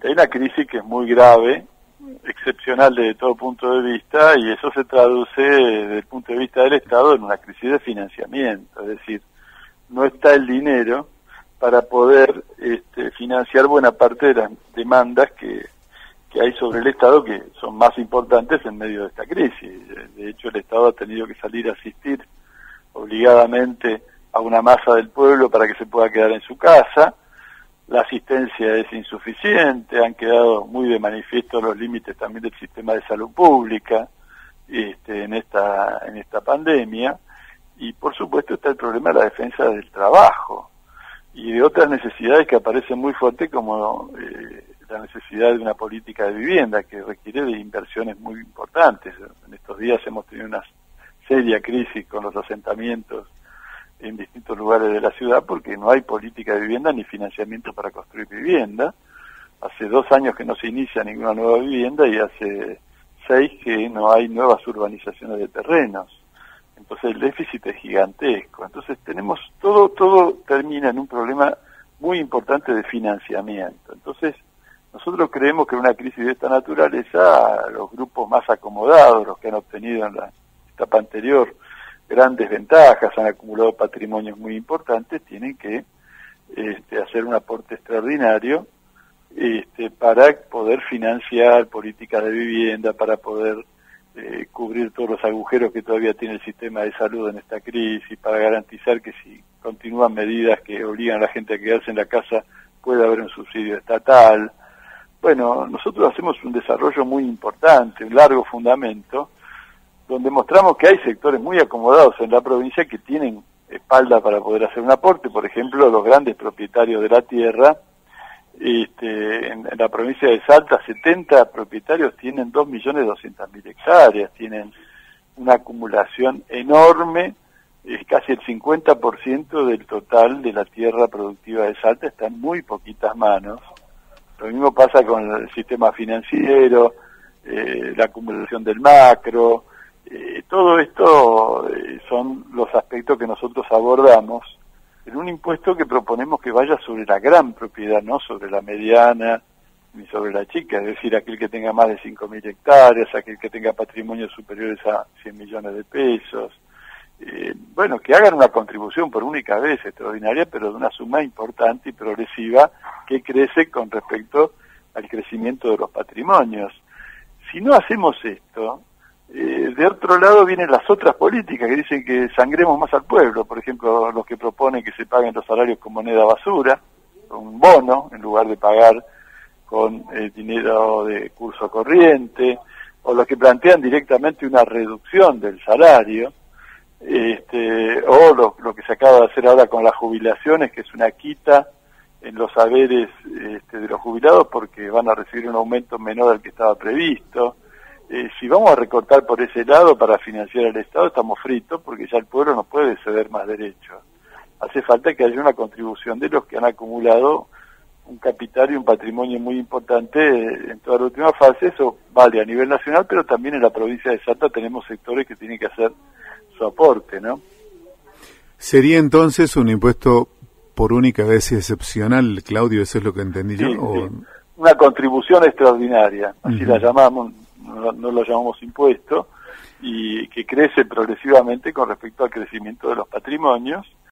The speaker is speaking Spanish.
Hay una crisis que es muy grave, excepcional desde todo punto de vista, y eso se traduce desde el punto de vista del Estado en una crisis de financiamiento, es decir, no está el dinero para poder financiar buena parte de las demandas que hay sobre el Estado, que son más importantes en medio de esta crisis. De hecho, el Estado ha tenido que salir a asistir obligadamente a una masa del pueblo para que se pueda quedar en su casa. La asistencia es insuficiente, han quedado muy de manifiesto los límites también del sistema de salud pública en esta pandemia, y por supuesto está el problema de la defensa del trabajo y de otras necesidades que aparecen muy fuertes, como la necesidad de una política de vivienda que requiere de inversiones muy importantes. En estos días hemos tenido una seria crisis con los asentamientos en distintos lugares de la ciudad porque no hay política de vivienda ni financiamiento para construir vivienda. Hace 2 años que no se inicia ninguna nueva vivienda y hace 6 que no hay nuevas urbanizaciones de terrenos. Entonces el déficit es gigantesco. Entonces tenemos todo termina en un problema muy importante de financiamiento. Entonces nosotros creemos que en una crisis de esta naturaleza los grupos más acomodados, los que han obtenido en la etapa anterior grandes ventajas, han acumulado patrimonios muy importantes, tienen que hacer un aporte extraordinario para poder financiar políticas de vivienda, para poder cubrir todos los agujeros que todavía tiene el sistema de salud en esta crisis, para garantizar que si continúan medidas que obligan a la gente a quedarse en la casa, pueda haber un subsidio estatal. Bueno, nosotros hacemos un desarrollo muy importante, un largo fundamento, donde mostramos que hay sectores muy acomodados en la provincia que tienen espalda para poder hacer un aporte. Por ejemplo, los grandes propietarios de la tierra, en la provincia de Salta, 70 propietarios tienen 2.200.000 hectáreas, tienen una acumulación enorme, es casi el 50% del total de la tierra productiva de Salta, está en muy poquitas manos. Lo mismo pasa con el sistema financiero, la acumulación del macro. Todo esto son los aspectos que nosotros abordamos en un impuesto que proponemos que vaya sobre la gran propiedad, no sobre la mediana ni sobre la chica, es decir, aquel que tenga más de 5.000 hectáreas, aquel que tenga patrimonios superiores a 100 millones de pesos. Bueno, que hagan una contribución por única vez extraordinaria, pero de una suma importante y progresiva que crece con respecto al crecimiento de los patrimonios. Si no hacemos esto, de otro lado vienen las otras políticas que dicen que sangremos más al pueblo, por ejemplo, los que proponen que se paguen los salarios con moneda basura, con un bono, en lugar de pagar con dinero de curso corriente, o los que plantean directamente una reducción del salario, o lo que se acaba de hacer ahora con las jubilaciones, que es una quita en los haberes de los jubilados porque van a recibir un aumento menor al que estaba previsto. Si vamos a recortar por ese lado para financiar al Estado, estamos fritos porque ya el pueblo no puede ceder más derechos. Hace falta que haya una contribución de los que han acumulado un capital y un patrimonio muy importante en toda la última fase. Eso vale a nivel nacional, pero también en la provincia de Salta tenemos sectores que tienen que hacer su aporte, ¿no? ¿Sería entonces un impuesto por única vez y excepcional, Claudio? ¿Eso es lo que entendí yo? Sí, sí. Una contribución extraordinaria, así la llamamos. No lo llamamos impuesto, y que crece progresivamente con respecto al crecimiento de los patrimonios,